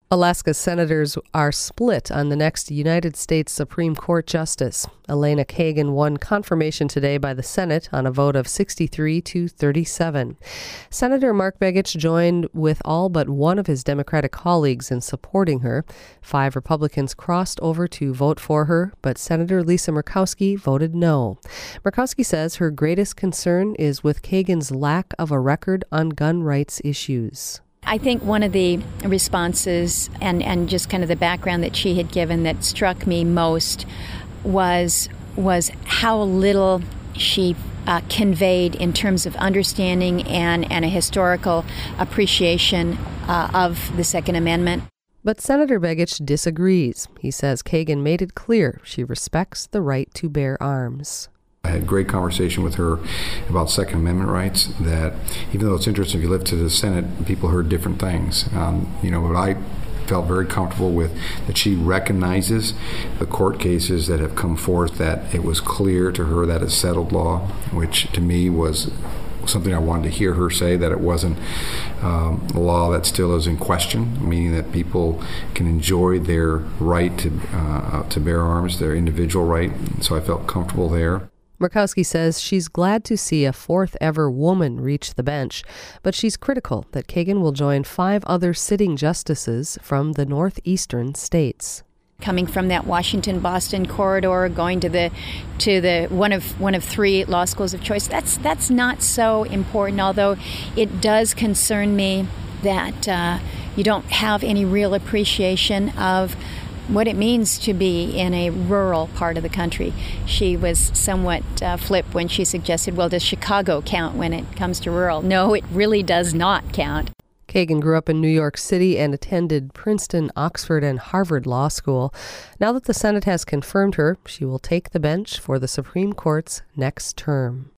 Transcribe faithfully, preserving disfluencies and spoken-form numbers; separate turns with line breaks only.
Alaska senators are split on the next United States Supreme Court justice. Elena Kagan won confirmation today by the Senate on a vote of sixty-three to thirty-seven. Senator Mark Begich joined with all but one of his Democratic colleagues in supporting her. Five Republicans crossed over to vote for her, but Senator Lisa Murkowski voted no. Murkowski says her greatest concern is with Kagan's lack of a record on gun rights issues.
I think one of the responses and, and just kind of the background that she had given that struck me most was was how little she uh, conveyed in terms of understanding and, and a historical appreciation uh, of the Second Amendment.
But Senator Begich disagrees. He says Kagan made it clear she respects the right to bear arms.
I had a great conversation with her about Second Amendment rights, that even though it's interesting, if you live to the Senate, people heard different things. Um, you know, but I felt very comfortable with that she recognizes the court cases that have come forth, that it was clear to her that it's settled law, which to me was something I wanted to hear her say, that it wasn't um, a law that still is in question, meaning that people can enjoy their right to, uh, to bear arms, their individual right. So I felt comfortable there.
Murkowski says she's glad to see a fourth ever woman reach the bench, but she's critical that Kagan will join five other sitting justices from the northeastern states.
Coming from that Washington-Boston corridor, going to the to the one of one of three law schools of choice, that's that's not so important. Although it does concern me that uh, you don't have any real appreciation of what it means to be in a rural part of the country. She was somewhat uh, flip when she suggested, well, does Chicago count when it comes to rural? No, it really does not count.
Kagan grew up in New York City and attended Princeton, Oxford, and Harvard Law School. Now that the Senate has confirmed her, she will take the bench for the Supreme Court's next term.